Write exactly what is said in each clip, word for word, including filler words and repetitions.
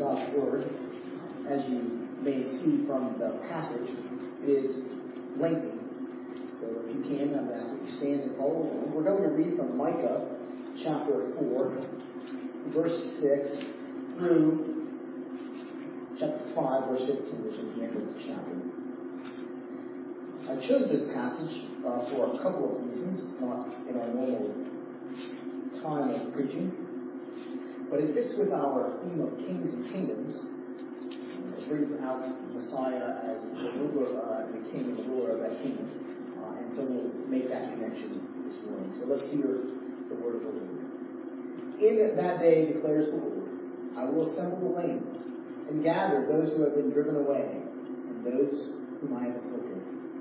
God's Word. As you may see from the passage, it is lengthy. So if you can, I'm ask that you stand and follow along. We're going to read from Micah chapter four, verse six, through chapter five, verse fifteen, which is the end of the chapter. I chose this passage uh, for a couple of reasons. It's not in our normal time of preaching, but it fits with our theme of kings and kingdoms. It brings out Messiah as the ruler, uh, the king and the ruler of that kingdom. Uh, and so we'll make that connection this morning. So let's hear the word of the Lord. In that day, declares the Lord, I will assemble the lame and gather those who have been driven away and those whom I have afflicted.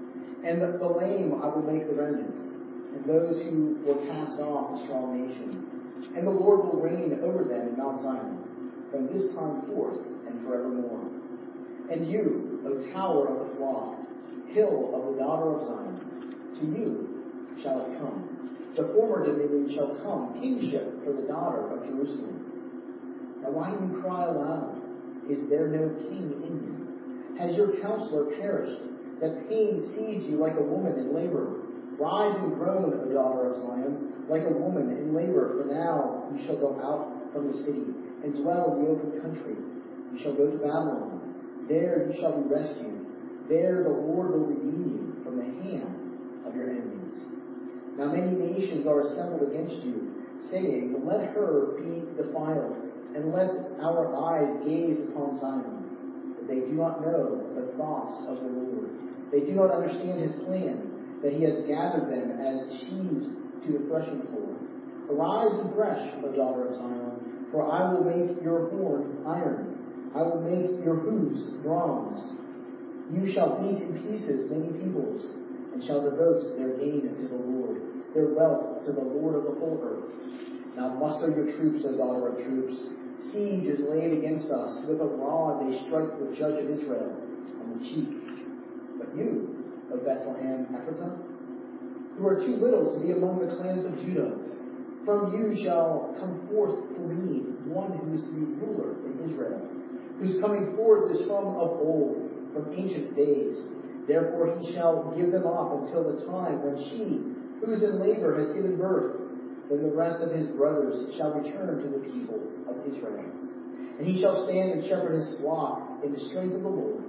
And the, the lame I will make the remnant, and those who were cast off a strong nation. And the Lord will reign over them in Mount Zion, from this time forth and forevermore. And you, O tower of the flock, hill of the daughter of Zion, to you shall it come. The former dominion shall come, kingship for the daughter of Jerusalem. Now why do you cry aloud? Is there no king in you? Has your counselor perished? That pain seized you like a woman in labor. Rise and groan, O daughter of Zion, like a woman in labor. For now you shall go out from the city and dwell in the open country. You shall go to Babylon. There you shall be rescued. There the Lord will redeem you from the hand of your enemies. Now many nations are assembled against you, saying, let her be defiled, and let our eyes gaze upon Zion. But they do not know the thoughts of the Lord. They do not understand his plan, that he has gathered them as sheaves to the threshing floor. Arise and thresh, O daughter of Zion, for I will make your horn iron. I will make your hooves bronze. You shall beat in pieces many peoples, and shall devote their gain to the Lord, their wealth to the Lord of the whole earth. Now muster your troops, O daughter of troops. Siege is laid against us. With a rod they strike the judge of Israel on the cheek. But you, O Bethlehem Ephrathah, who are too little to be among the clans of Judah, from you shall come forth for me one who is to be ruler in Israel, whose coming forth is from of old, from ancient days. Therefore he shall give them up until the time when she, who is in labor, has given birth. Then the rest of his brothers shall return to the people of Israel. And he shall stand and shepherd his flock in the strength of the Lord,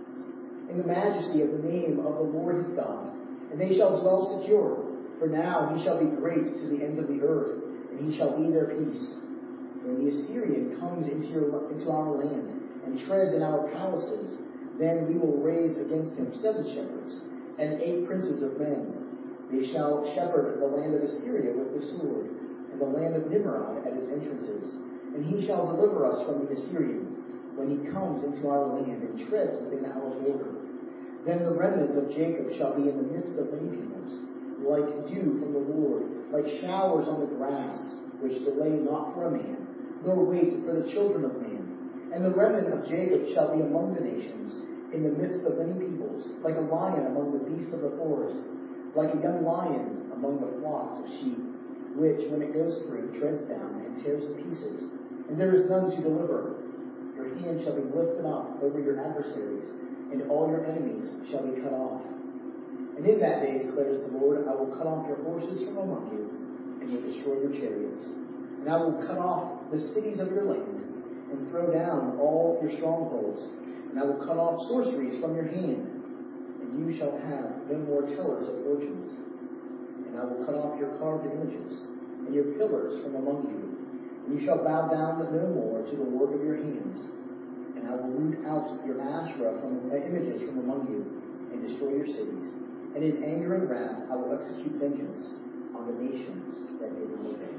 in the majesty of the name of the Lord his God. And they shall dwell secure, for now he shall be great to the ends of the earth, and he shall be their peace. When the Assyrian comes into, your, into our land and treads in our palaces, then we will raise against him seven shepherds and eight princes of men. They shall shepherd the land of Assyria with the sword, and the land of Nimrod at its entrances. And he shall deliver us from the Assyrian when he comes into our land and treads within our border. Then the remnant of Jacob shall be in the midst of many peoples, like dew from the Lord, like showers on the grass, which delay not for a man, nor wait for the children of man. And the remnant of Jacob shall be among the nations, in the midst of many peoples, like a lion among the beasts of the forest, like a young lion among the flocks of sheep, which, when it goes through, treads down and tears to pieces. And there is none to deliver. Your hand shall be lifted up over your adversaries, and all your enemies shall be cut off. And in that day, declares the Lord, I will cut off your horses from among you, and will destroy your chariots. And I will cut off the cities of your land, and throw down all your strongholds. And I will cut off sorceries from your hand, and you shall have no more tellers of fortunes. And I will cut off your carved images, and your pillars from among you. And you shall bow down no more to the work of your hands. And I will root out your Asherah from uh, images from among you, and destroy your cities. And in anger and wrath I will execute vengeance on the nations that did not obey.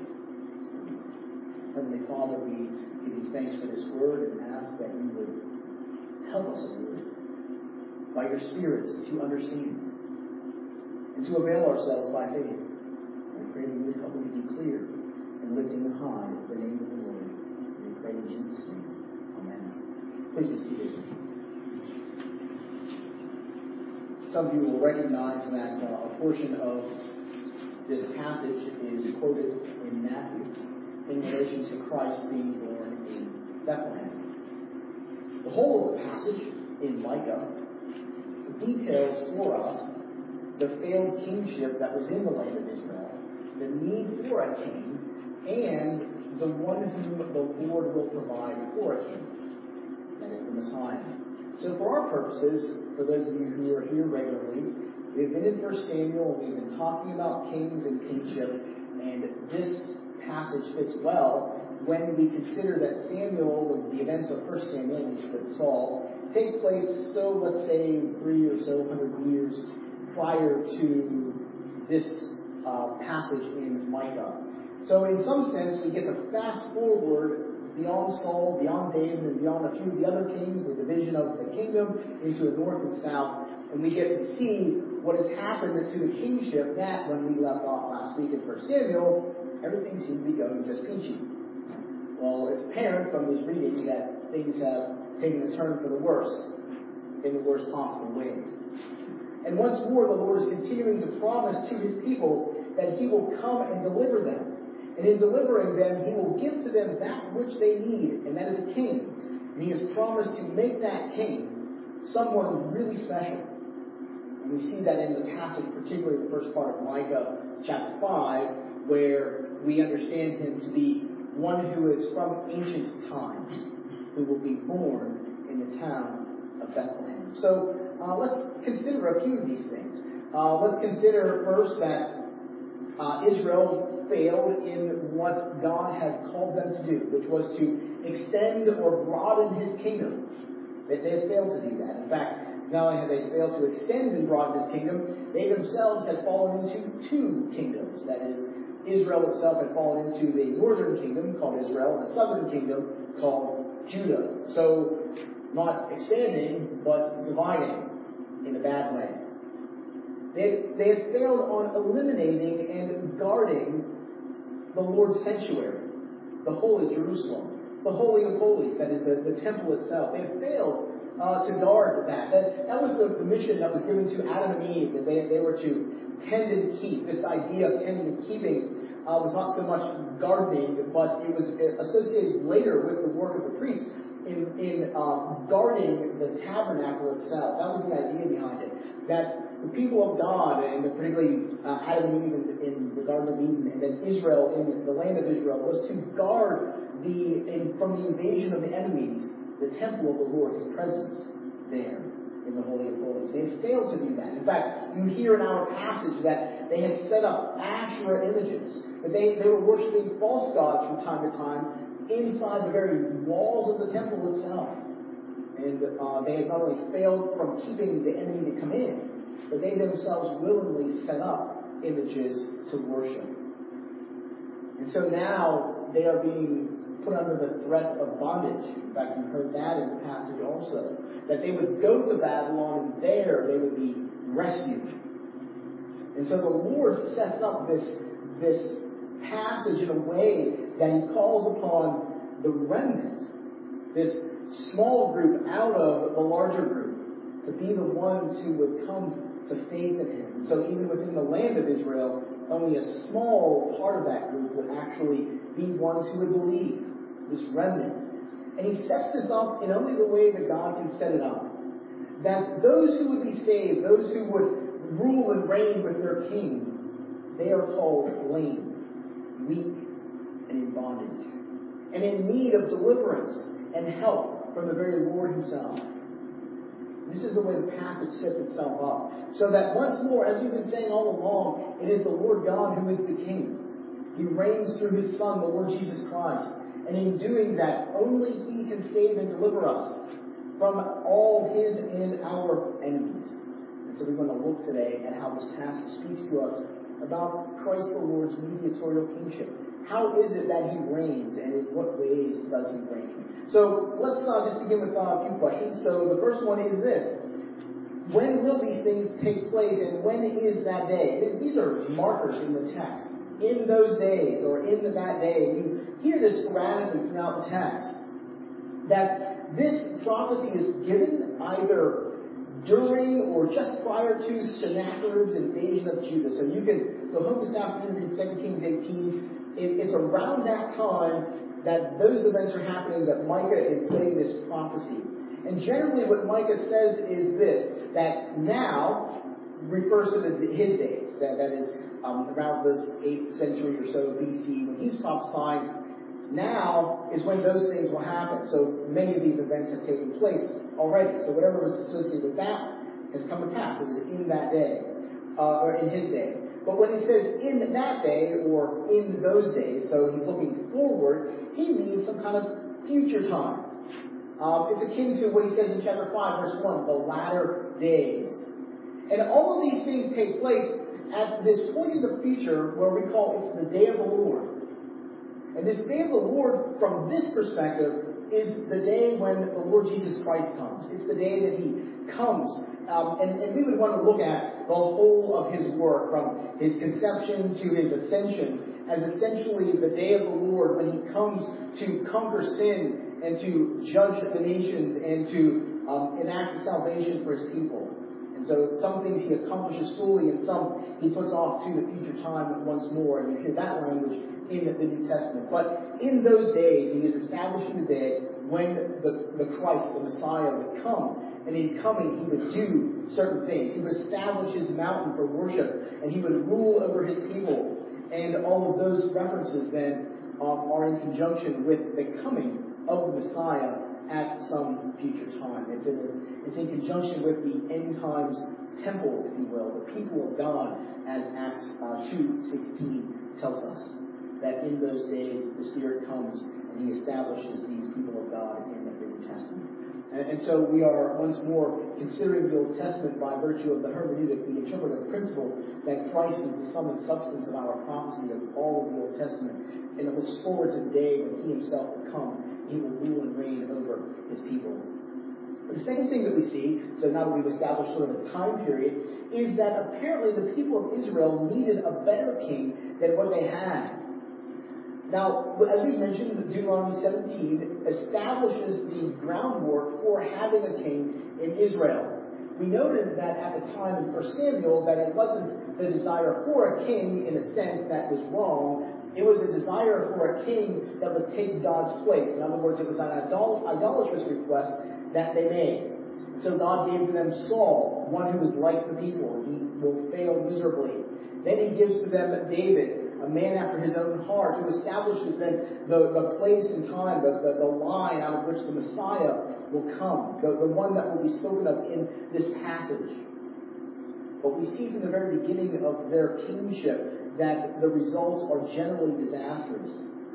Heavenly Father, we give you thanks for this word and ask that you would help us, Lord, by your Spirit to understand and to avail ourselves by faith. I pray that you would help me to be clear and lifting high the name of the Lord. And we pray in Jesus' name. Please be seated. Some of you will recognize that uh, a portion of this passage is quoted in Matthew in relation to Christ being born in Bethlehem. The whole of the passage in Micah details for us the failed kingship that was in the land of Israel, the need for a king, and the one whom the Lord will provide for a king, that is the Messiah. So for our purposes, for those of you who are here regularly, we've been in First Samuel, and we've been talking about kings and kingship, and this passage fits well when we consider that Samuel, the events of First Samuel, with Saul, take place, so let's say, three or so hundred years prior to this uh, passage in Micah. So in some sense, we get to fast forward beyond Saul, beyond David, and beyond a few of the other kings, the division of the kingdom into the north and south, and we get to see what has happened to the kingship that, when we left off last week in First Samuel, everything seemed to be going just peachy. Well, it's apparent from this reading that things have taken a turn for the worse, in the worst possible ways. And once more, the Lord is continuing to promise to his people that he will come and deliver them. And in delivering them, he will give to them that which they need, and that is a king. And he has promised to make that king someone really special. And we see that in the passage, particularly the first part of Micah chapter five, where we understand him to be one who is from ancient times, who will be born in the town of Bethlehem. So uh, let's consider a few of these things. Uh, let's consider first that uh, Israel failed in what God had called them to do, which was to extend or broaden his kingdom. They, they had failed to do that. In fact, not only had they failed to extend and broaden his kingdom, they themselves had fallen into two kingdoms. That is, Israel itself had fallen into the northern kingdom called Israel and a southern kingdom called Judah. So, not expanding, but dividing in a bad way. They, they had failed on eliminating and guarding the Lord's sanctuary, the holy Jerusalem, the Holy of Holies, that is the, the temple itself. They had failed uh, to guard that. That, that was the, the mission that was given to Adam and Eve, that they, they were to tend and keep. This idea of tending and keeping uh, was not so much gardening, but it was associated later with the work of the priests in, in uh, guarding the tabernacle itself. That was the idea behind it. That the people of God, and particularly uh, Adam and Eve in, in the Garden of Eden, and then Israel in the land of Israel, was to guard the in, from the invasion of the enemies, the temple of the Lord, his presence there in the Holy of Holies. They had failed to do that. In fact, you hear in our passage that they had set up Asherah images, that they, they were worshiping false gods from time to time inside the very walls of the temple itself. And uh, they had not only failed from keeping the enemy to come in, but they themselves willingly set up images to worship. And so now they are being put under the threat of bondage. In fact, you heard that in the passage also. That they would go to Babylon, and there they would be rescued. And so the Lord sets up this, this passage in a way that he calls upon the remnant, this small group out of the larger group, to be the ones who would come to faith in him. So even within the land of Israel, only a small part of that group would actually be ones who would believe, this remnant. And he sets this up in only the way that God can set it up. That those who would be saved, those who would rule and reign with their king, they are called lame, weak, and in bondage, and in need of deliverance and help from the very Lord himself. This is the way the passage sets itself up. So that once more, as we've been saying all along, it is the Lord God who is the King. He reigns through his Son, the Lord Jesus Christ. And in doing that, only he can save and deliver us from all his and our enemies. And so we're going to look today at how this passage speaks to us about Christ the Lord's mediatorial kingship. How is it that he reigns, and in what ways does he reign? So let's uh, just begin with uh, a few questions. So the first one is this. When will these things take place, and when is that day? These are markers in the text. In those days, or in that day. You hear this sporadically throughout the text. That this prophecy is given either during or just prior to Sennacherib's invasion of Judah. So you can go home this afternoon and read Second Kings eighteen. It, it's around that time that those events are happening that Micah is getting this prophecy. And generally what Micah says is this, that now refers to the, his days, that, that is um, around this eighth century or so B C, when he's prophesying. Now is when those things will happen. So many of these events have taken place already. So whatever was associated with that has come to pass. It was in that day, uh, or in his day. But when he says in that day or in those days, so he's looking forward, he means some kind of future time. Um, it's akin to what he says in chapter five, verse one, the latter days. And all of these things take place at this point in the future where we call it the day of the Lord. And this day of the Lord, from this perspective, is the day when the Lord Jesus Christ comes. It's the day that he comes. Um, and, and we would want to look at the whole of his work, from his conception to his ascension, as essentially the day of the Lord when he comes to conquer sin and to judge the nations and to um, enact salvation for his people. And so some things he accomplishes fully, and some he puts off to the future time once more. And you hear that language in the New Testament. But in those days, he is establishing the day when the, the Christ, the Messiah, would come. And in coming, he would do certain things. He would establish his mountain for worship, and he would rule over his people. And all of those references then um, are in conjunction with the coming of the Messiah at some future time. It's in, it's in conjunction with the end times temple, if you will, the people of God, as Acts uh, two sixteen tells us. That in those days the Spirit comes and he establishes these people of God in the New Testament. And, and so we are once more considering the Old Testament by virtue of the hermeneutic, the interpretive principle that Christ is the sum and substance of our prophecy of all of the Old Testament. And it looks forward to the day when he himself will come. He will rule and reign over his people. But the second thing that we see, so now that we've established sort of a time period, is that apparently the people of Israel needed a better king than what they had. Now, as we mentioned, Deuteronomy seventeen establishes the groundwork for having a king in Israel. We noted that at the time in First Samuel that it wasn't the desire for a king in a sense that was wrong. It was a desire for a king that would take God's place. In other words, it was an idol- idolatrous request that they made. So God gave to them Saul, one who was like the people. He will fail miserably. Then he gives to them David, a man after his own heart, who establishes then the, the place and time, the, the, the line out of which the Messiah will come, the, the one that will be spoken of in this passage. But we see from the very beginning of their kingship that the results are generally disastrous.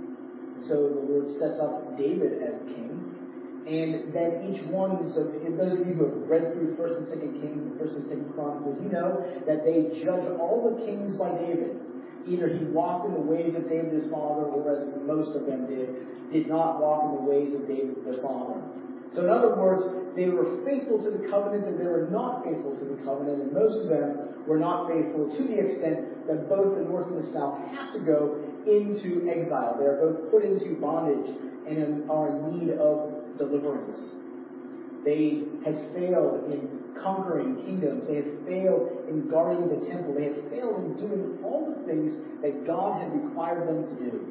So the Lord sets up David as king, and then each one, so those of you who have read through First and Second Kings and First and Second Chronicles, you know that they judge all the kings by David. Either he walked in the ways of David his father, or as most of them did, did not walk in the ways of David their father. So in other words, they were faithful to the covenant and they were not faithful to the covenant, and most of them were not faithful to the extent that both the north and the south have to go into exile. They are both put into bondage and are in need of deliverance. They had failed in conquering kingdoms. They had failed in guarding the temple. They had failed in doing all the things that God had required them to do.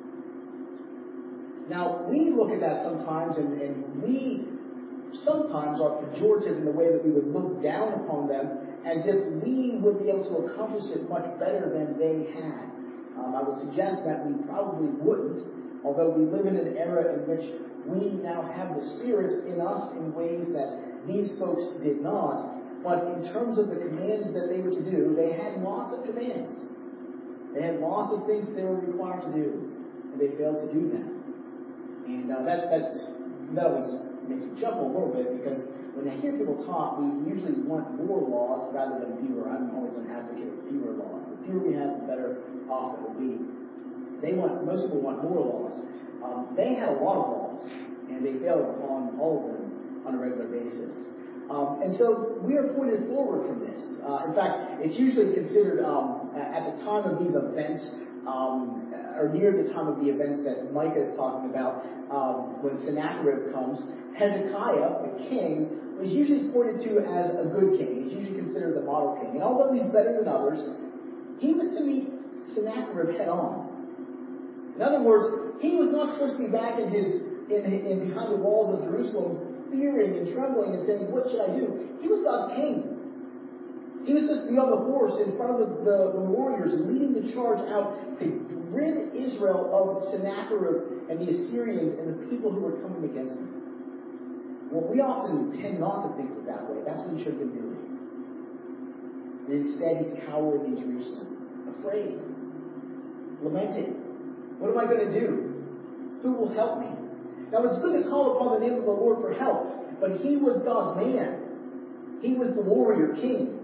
Now, we look at that sometimes, and, and we sometimes are pejorative in the way that we would look down upon them as if we would be able to accomplish it much better than they had. Um, I would suggest that we probably wouldn't, although we live in an era in which we now have the Spirit in us in ways that these folks did not. But in terms of the commands that they were to do, they had lots of commands. They had lots of things they were required to do, and they failed to do them. And uh, that that's, that always makes me chuckle a little bit, because when I hear people talk, we usually want more laws rather than fewer. I'm always an advocate of fewer laws. The fewer we have, the better off it will be. They want, most people want more laws. Um, they had a lot of laws, and they failed upon all of them on a regular basis. Um, and so we are pointed forward from this. Uh, in fact, it's usually considered um, at the time of these events, um, or near the time of the events that Micah is talking about, um, when Sennacherib comes, Hezekiah, the king, is usually pointed to as a good king. He's usually considered the model king. And although he's better than others, he was to meet Sennacherib head on. In other words, he was not supposed to be back in his in, in behind the walls of Jerusalem, fearing fearing and trembling and saying, what should I do? He was God's king. He was supposed to be on the horse in front of the, the, the warriors and leading the charge out to rid Israel of Sennacherib and the Assyrians and the people who were coming against him. Well, we often tend not to think of it that way. That's what he should have been doing. And instead, he's cowering in Jerusalem, afraid, lamenting. What am I going to do? Who will help me? Now, it's good to call upon the name of the Lord for help, but he was God's man. He was the warrior king.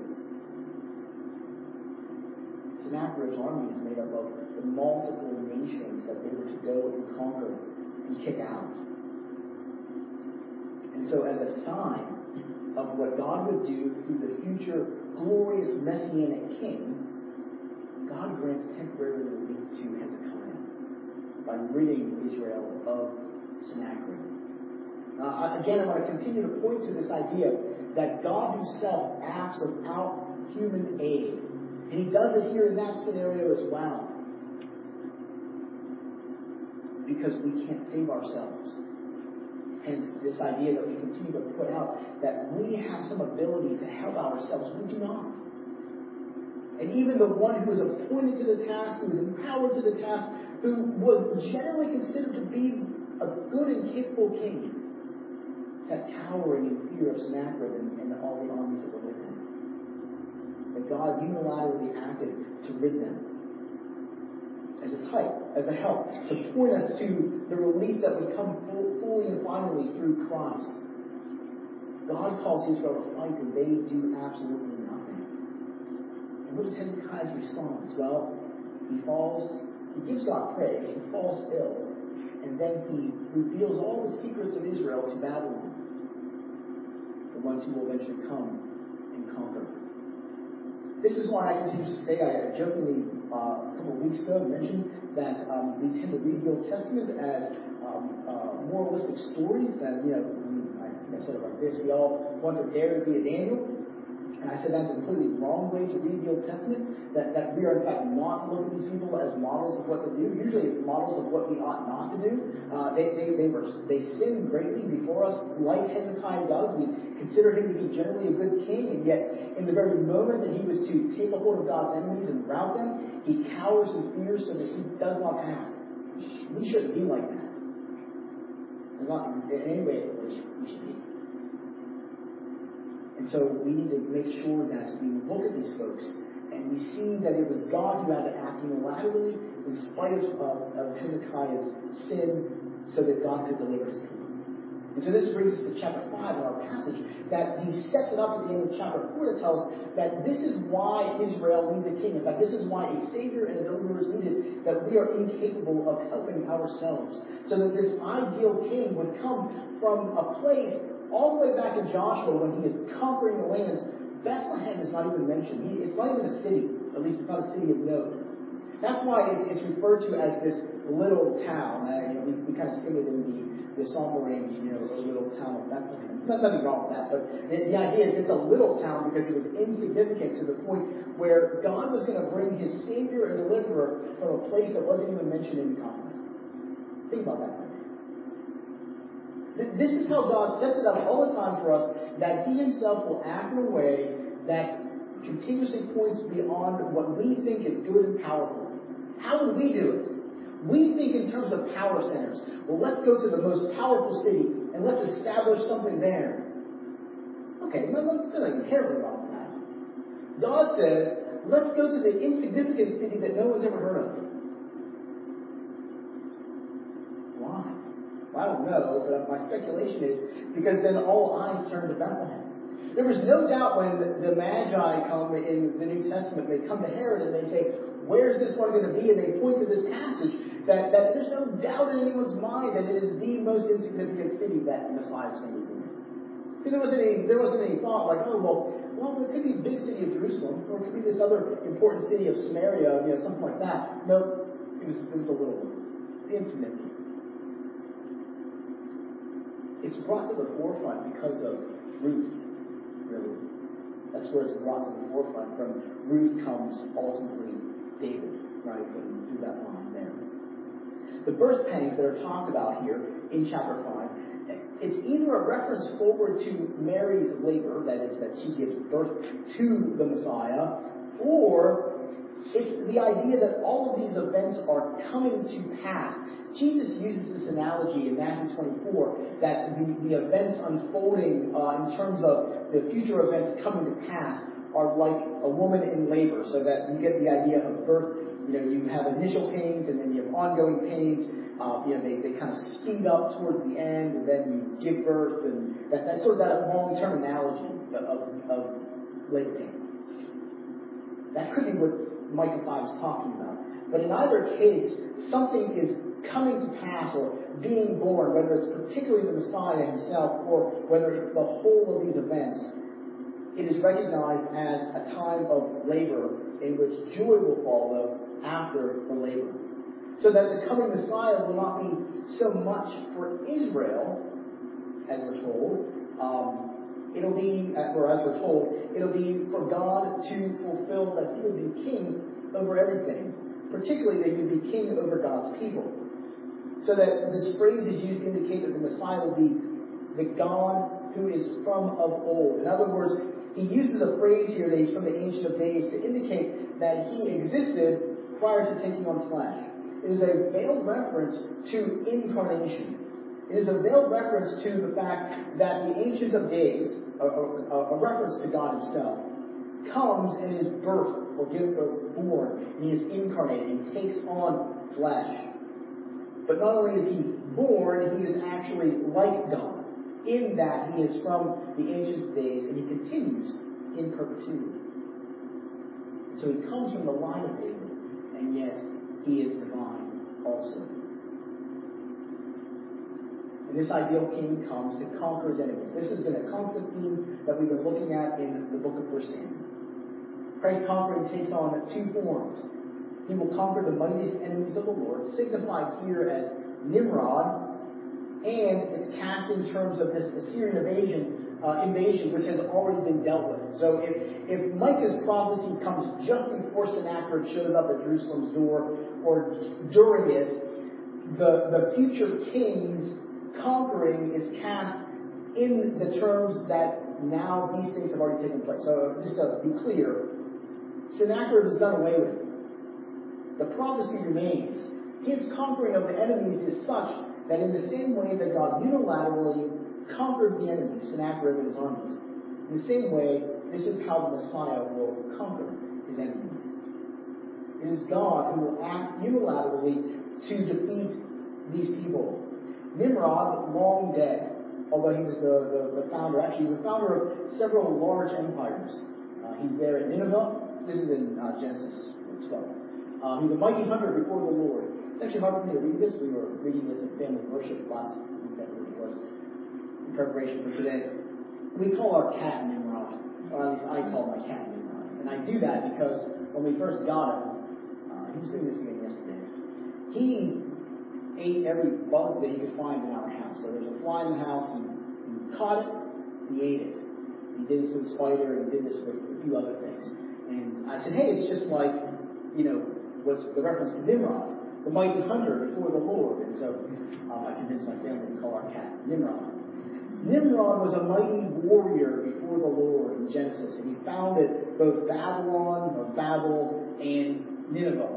Sennacherib's army is made up of the multiple nations that they were to go and conquer and kick out. And so, as a sign of what God would do through the future glorious Messianic king, God grants temporary relief to Hezekiah by ridding Israel of Sennacherib. Uh, again, I want to continue to point to this idea that God himself acts without human aid. And he does it here in that scenario as well. Because we can't save ourselves. Hence, this idea that we continue to put out that we have some ability to help ourselves. We do not. And even the one who is appointed to the task, who is empowered to the task, who was generally considered to be a good and capable king, sat cowering in fear of Sennacherib and, and all the armies that were with him. That God unilaterally acted to rid them. As a type, as a help, to point us to the relief that would come full, fully and finally through Christ. God calls Israel to fight, and they do absolutely nothing. And what is Hezekiah's response? Well, he falls, he gives God praise, he falls ill, and then he reveals all the secrets of Israel to Babylon, the ones who will eventually come and conquer. This is why I continue to say, I jokingly uh, a couple of weeks ago mentioned that um, we tend to read the Old Testament as um, uh, moralistic stories. That, you know, I think I said it like this: we all want to dare to be a Daniel. And I said that's a completely wrong way to read the Old Testament. That, that we are in fact not to look at these people as models of what to do. Usually it's models of what we ought not to do. Uh, they, they, they, were, they sinned greatly before us, like Hezekiah does. We consider him to be generally a good king, and yet in the very moment that he was to take a hold of God's enemies and rout them, he cowers in fear so that he does not act. We shouldn't be like that. It's not in any way that we should be. And so we need to make sure that we look at these folks and we see that it was God who had to act unilaterally in spite of, uh, of Hezekiah's sin so that God could deliver his people. And so this brings us to chapter five in our passage, that he sets it up at the end of chapter four to tell us that this is why Israel needs a king. In fact, this is why a Savior and a deliverer is needed, that we are incapable of helping ourselves. So that this ideal king would come from a place all the way back in Joshua when he is conquering the lands. Bethlehem is not even mentioned. He, it's not even a city. At least it's not a city of note. That's why it, it's referred to as this little town. Uh, you know, we, we kind of sing it in the, the Psalm range, you know, a little town of Bethlehem. There's nothing wrong with that. But the, the idea is it's a little town because it was insignificant to the point where God was going to bring his Savior and deliverer from a place that wasn't even mentioned in the conquest. Think about that. This is how God sets it up all the time for us, that he himself will act in a way that continuously points beyond what we think is good and powerful. How would we do it? We think in terms of power centers. Well, let's go to the most powerful city and let's establish something there. Okay, no, no, no, careful about that. God says, let's go to the insignificant city that no one's ever heard of. Why? Well, I don't know, but my speculation is because then all eyes turn to Bethlehem. There was no doubt when the, the Magi come in the New Testament, they come to Herod and they say, where's this one going to be? And they point to this passage that, that there's no doubt in anyone's mind that it is the most insignificant city that Messiah is going to be in. See, there wasn't any, there wasn't any thought like, oh, well, well, it could be the big city of Jerusalem, or it could be this other important city of Samaria, you know, something like that. No, it was, it was the little one, the insignificant. It's brought to the forefront because of Ruth, really. That's where it's brought to the forefront. From Ruth comes ultimately David, right? And through that line there. The birth pangs that are talked about here in chapter five it's either a reference forward to Mary's labor, that is, that she gives birth to the Messiah, or it's the idea that all of these events are coming to pass. Jesus uses this analogy in Matthew twenty-four, that the, the events unfolding uh, in terms of the future events coming to pass are like a woman in labor, so that you get the idea of birth. You know, you have initial pains and then you have ongoing pains. Uh, you know, they, they kind of speed up towards the end, and then you give birth, and that, that's sort of that long-term analogy of, of, of labor pain. That could be what Micah five is talking about. But in either case, something is coming to pass or being born, whether it's particularly the Messiah himself or whether it's the whole of these events. It is recognized as a time of labor in which joy will follow after the labor. So that the coming Messiah will not be so much for Israel, as we're told. Um, it'll be, or as we're told, it'll be for God to fulfill that he will be king over everything. Particularly that he will be king over God's people. So that this phrase is used to indicate that the Messiah will be the God who is from of old. In other words, he uses a phrase here that he's from the Ancient of Days to indicate that he existed prior to taking on flesh. It is a veiled reference to incarnation. It is a veiled reference to the fact that the Ancient of Days, a, a, a reference to God himself, comes and is birthed or given or born. He is incarnate and takes on flesh. But not only is he born, he is actually like God, in that he is from the Ancient of Days and he continues in perpetuity. So he comes from the line of David, and yet he is divine also. And this ideal king comes to conquer his enemies. This has been a constant theme that we've been looking at in the book of First Samuel. Christ's conquering takes on two forms. He will conquer the mightiest enemies of the Lord, signified here as Nimrod, and it's cast in terms of this Assyrian invasion, uh, invasion which has already been dealt with. So if, if Micah's prophecy comes just before Sennacherib shows up at Jerusalem's door, or during it, the, the future king's conquering is cast in the terms that now these things have already taken place. So just to be clear, Sennacherib is done away with. The prophecy remains. His conquering of the enemies is such that in the same way that God unilaterally conquered the enemies, Sennacherib and his armies, in the same way, this is how the Messiah will conquer his enemies. It is God who will act unilaterally to defeat these people. Nimrod, long dead, although he was the, the, the founder, actually he was the founder of several large empires. Uh, he's there at Nineveh. This is in uh, Genesis twelve. Uh, he's a mighty hunter before the Lord. It's actually hard for me to read this. We were reading this in family worship last week, I believe it was, in preparation for today. We call our cat Nimrod, or at least I call my cat Nimrod. And I do that because when we first got him, uh, he was doing this again yesterday. He ate every bug that he could find in our house. So there's a fly in the house, he, he caught it, he ate it. He did this with a spider, and he did this with a few other things. And I said, hey, it's just like, you know, what's the reference to Nimrod, the mighty hunter before the Lord. And so um, I convinced my family to call our cat Nimrod. Nimrod was a mighty warrior before the Lord in Genesis, and he founded both Babylon, or Babel, and Nineveh.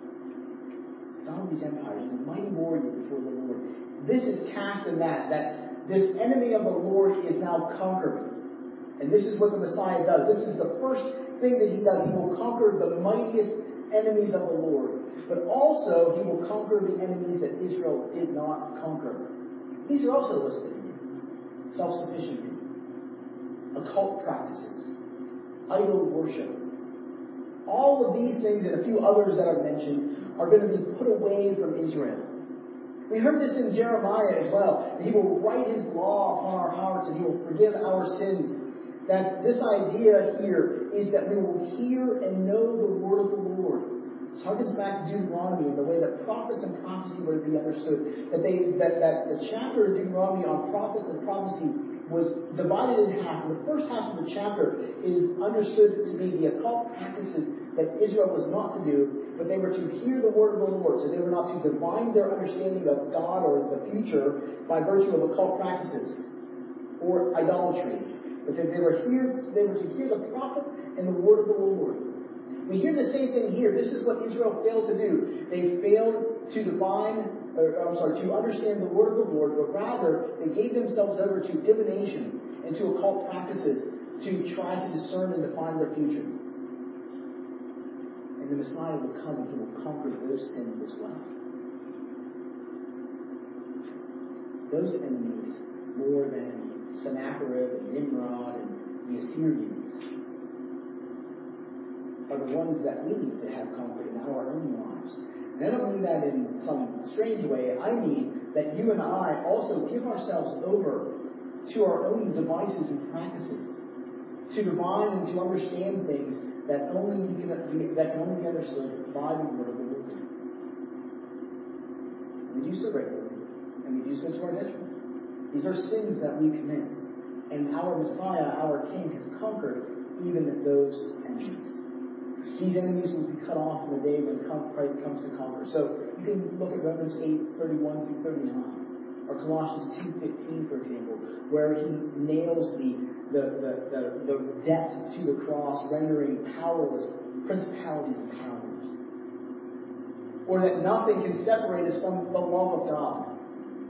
Founded these empires. He was a mighty warrior before the Lord. This is cast in that, that this enemy of the Lord is now conquered. And this is what the Messiah does. This is the first thing that he does. He will conquer the mightiest enemies of the Lord. But also, he will conquer the enemies that Israel did not conquer. These are also listed here. Self-sufficiency, occult practices, idol worship. All of these things and a few others that are mentioned are going to be put away from Israel. We heard this in Jeremiah as well. He will write his law upon our hearts and he will forgive our sins. That this idea here is that we will hear and know the word of the Lord. This harkens back to Deuteronomy and the way that prophets and prophecy were to be understood. That they that, that the chapter of Deuteronomy on prophets and prophecy was divided in half. And the first half of the chapter is understood to be the occult practices that Israel was not to do, but they were to hear the word of the Lord. So they were not to divine their understanding of God or the future by virtue of occult practices or idolatry. But that they were here, they were to hear the prophet and the word of the Lord. We hear the same thing here. This is what Israel failed to do. They failed to divine, or I'm sorry, to understand the word of the Lord, but rather they gave themselves over to divination and to occult practices to try to discern and define their future. And the Messiah will come and he will conquer those sins as well. Those enemies, more than Sennacherib and Nimrod and the Assyrians, are the ones that we need to have conquered in our own lives. And I don't mean that in some strange way. I mean that you and I also give ourselves over to our own devices and practices, to divine and to understand things that only we can, that can only be understood by the word of the Lord. We do so regularly, and we do so to our detriment. These are sins that we commit, and our Messiah, our King, has conquered even those enemies. These enemies will be cut off in the day when Christ comes to conquer. So you can look at Romans eight, thirty-one through thirty-nine, or Colossians two, fifteen, for example, where he nails the, the, the, the, the debt to the cross, rendering powerless principalities and powers. Or that nothing can separate us from the love of God.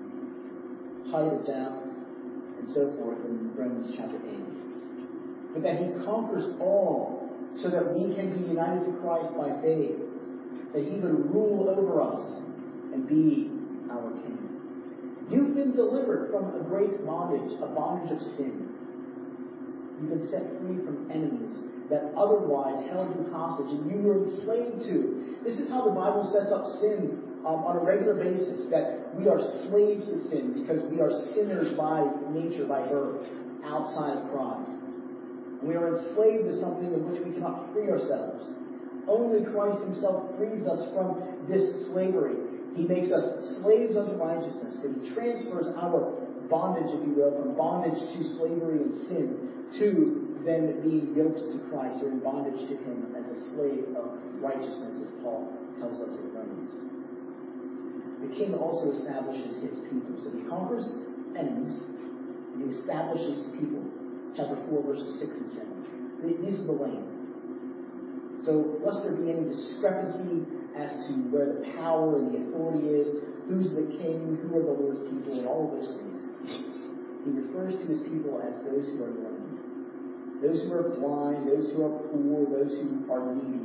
Height of death, and so forth in Romans chapter eight. But that he conquers all, so that we can be united to Christ by faith, that he would rule over us and be our King. You've been delivered from a great bondage, a bondage of sin. You've been set free from enemies that otherwise held you hostage and you were enslaved to. This is how the Bible sets up sin um, on a regular basis, that we are slaves to sin because we are sinners by nature, by birth, outside of Christ. We are enslaved to something in which we cannot free ourselves. Only Christ himself frees us from this slavery. He makes us slaves unto righteousness, but he transfers our bondage, if you will, from bondage to slavery and sin to then being yoked to Christ or in bondage to him as a slave of righteousness, as Paul tells us in Romans. The King also establishes his people. So he conquers enemies and he establishes people. Chapter four, verses six and seven. This is the lane. So, lest there be any discrepancy as to where the power and the authority is, who's the king, who are the Lord's people, and all of those things, he refers to his people as those who are lame, those who are blind, those who are poor, those who are needy.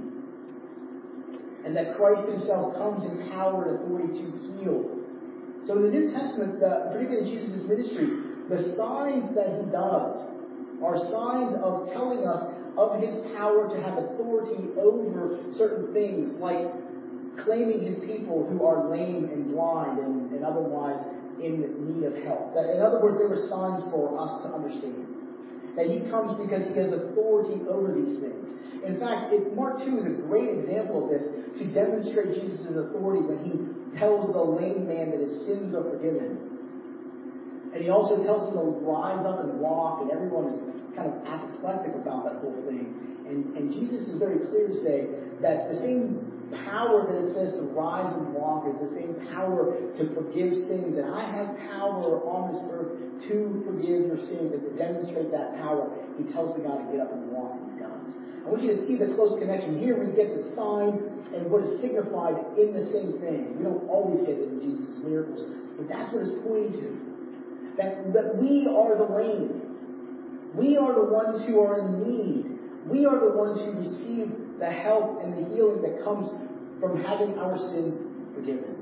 And that Christ himself comes in power and authority to heal. So in the New Testament, uh, particularly in Jesus' ministry, the signs that he does are signs of telling us of his power to have authority over certain things, like claiming his people who are lame and blind and, and otherwise in need of help. That, in other words, they were signs for us to understand. That he comes because he has authority over these things. In fact, it, Mark two is a great example of this to demonstrate Jesus' authority when he tells the lame man that his sins are forgiven. And he also tells him to rise up and walk, and everyone is kind of apoplectic about that whole thing. And, and Jesus is very clear to say that the same power that it says to rise and walk is the same power to forgive sins. And I have power on this earth to forgive your sins. And to demonstrate that power, he tells the guy to get up and walk, and he does. I want you to see the close connection. Here we get the sign and what is signified in the same thing. We don't always get it in Jesus' miracles, but that's what it's pointing to. That, that we are the lame. We are the ones who are in need. We are the ones who receive the help and the healing that comes from having our sins forgiven.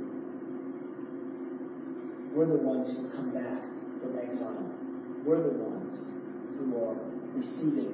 We're the ones who come back from exile. We're the ones who are receiving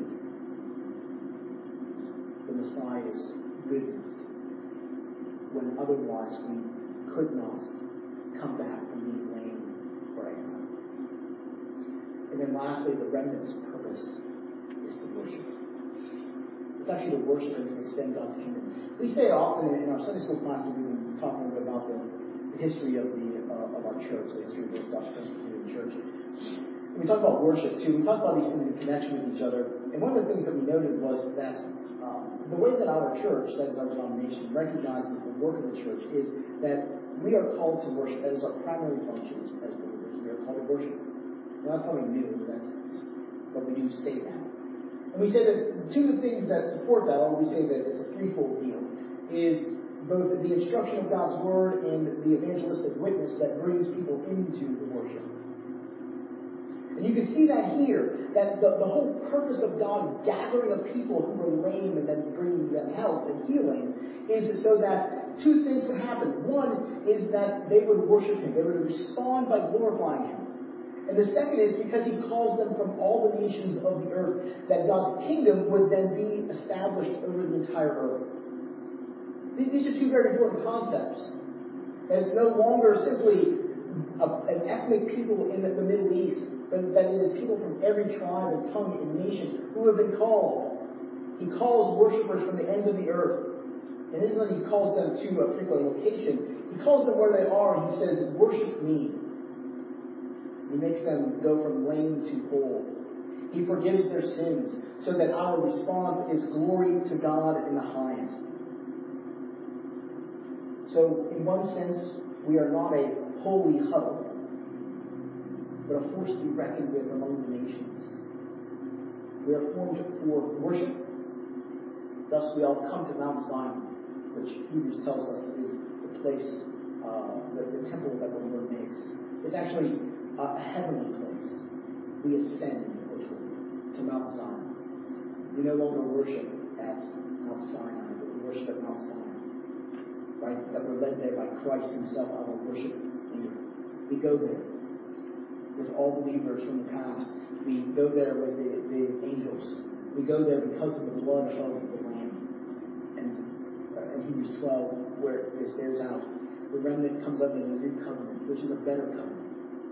the Messiah's goodness when otherwise we could not come back from being lame or exile. And then lastly, the remnant's purpose is to worship. It's actually to worship and to extend God's kingdom. We say often in our Sunday school classes, we've been talking a bit about the, the history of the uh, of our church, the history of the Dutch Presbyterian Church. we talked about worship too. We talked about these things in connection with each other. And one of the things that we noted was that um, the way that our church, that is our denomination, recognizes the work of the church is that we are called to worship. That is our primary function as believers. We are called to worship. Now, that's something new. That's what we do state that. And we say that two of the things that support that, or we say that it's a threefold deal, is both the instruction of God's Word and the evangelistic witness that brings people into the worship. And you can see that here, that the, the whole purpose of God gathering a people who were lame and then bringing them health and healing is so that two things would happen. One is that they would worship Him. They would respond by glorifying Him. And the second is because He calls them from all the nations of the earth, that God's kingdom would then be established over the entire earth. These are two very important concepts. And it's no longer simply a, an ethnic people in the, the Middle East, but that it is people from every tribe and tongue and nation who have been called. He calls worshipers from the ends of the earth. And it isn't that He calls them to a particular location. He calls them where they are, and He says, worship me. He makes them go from lame to whole. He forgives their sins so that our response is glory to God in the highest. So, in one sense, we are not a holy huddle, but a force to be reckoned with among the nations. We are formed for worship. Thus, we all come to Mount Zion, which Hebrews tells us is the place, uh, the, the temple that the Lord makes. It's actually uh, a heavenly place. We ascend, literally, to Mount Zion. We no longer worship at Mount Sinai, but we worship at Mount Zion. Right? That we're led there by Christ Himself, our worship leader. We go there with all believers from the past. We go there with the, the angels. We go there because of the blood of the Lamb. And uh, in Hebrews twelve, where it bears out, the remnant comes up in a new covenant, which is a better covenant.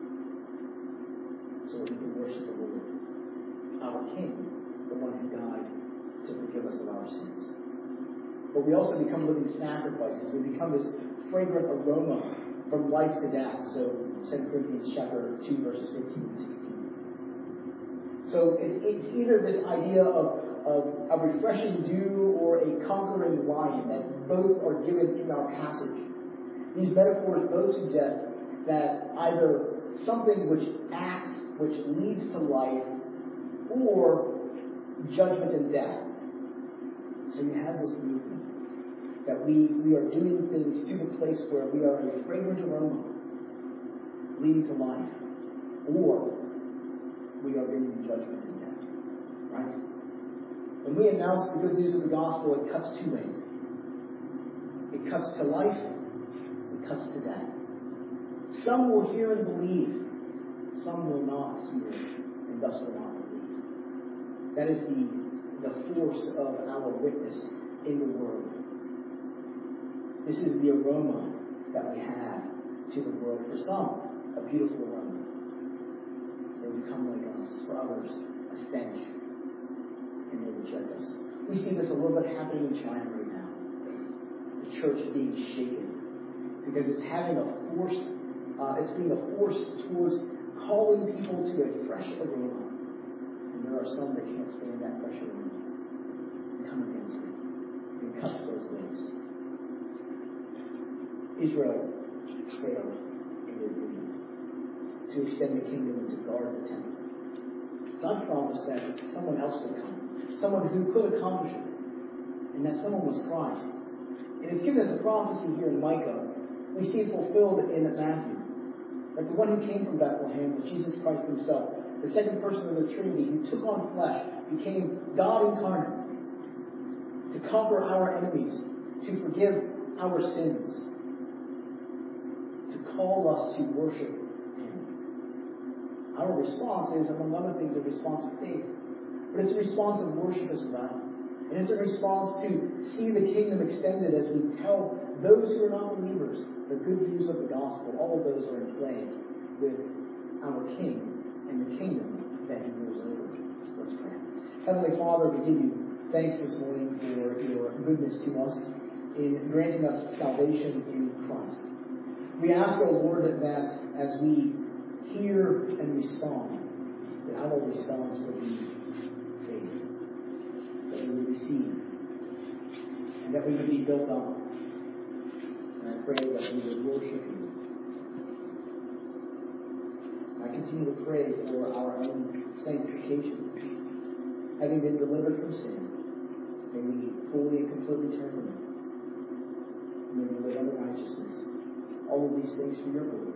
So that we can worship the Lord, our King, the one who died to forgive us of our sins. But we also become living sacrifices. We become this fragrant aroma from life to death. So Second Corinthians chapter two, verses fifteen and sixteen. So it, it's either this idea of, of a refreshing dew or a conquering lion, that both are given in our passage. These metaphors both suggest that either something which acts, which leads to life, or judgment and death. So you have this movement that we, we are doing things to the place where we are a fragrant aroma leading to life, or we are bringing judgment and death. Right? When we announce the good news of the gospel, it cuts two ways. It cuts to life, it cuts to death. Some will hear and believe, some will not hear and thus will not believe. That is the, the force of our witness in the world. This is the aroma that we have to the world. For some, a beautiful aroma. They become like us. For others, a stench. And they reject us. We see this a little bit happening in China right now. The church being shaken. Because it's having a force, uh, it's being a force towards calling people to a fresh aroma. And there are some that can't stand that fresh aroma. They come against it. It cuts those ways. Israel failed in their duty to extend the kingdom and to guard the temple. God promised that someone else would come, someone who could accomplish it, and that someone was Christ. And it's given us a prophecy here in Micah. We see it fulfilled in Matthew. That the one who came from Bethlehem was Jesus Christ Himself, the second person of the Trinity, who took on flesh, became God incarnate, to conquer our enemies, to forgive our sins, to call us to worship Him. Our response is, among other things, a response of faith. But it's a response of worship as well. And it's a response to see the kingdom extended as we tell those who are not believers the good news of the gospel. All of those are in play with our King and the kingdom that He rules over. Let's pray. Heavenly Father, we give You thanks this morning for Your goodness to us in granting us salvation in Christ. We ask, O Lord, that as we hear and respond, our response would be faith. That we would receive. And that we would be built on. And I pray that we would worship you. I continue to pray for our own sanctification. Having been delivered from sin, may we fully and completely turn to you. And may we live under righteousness. All of these things for your glory.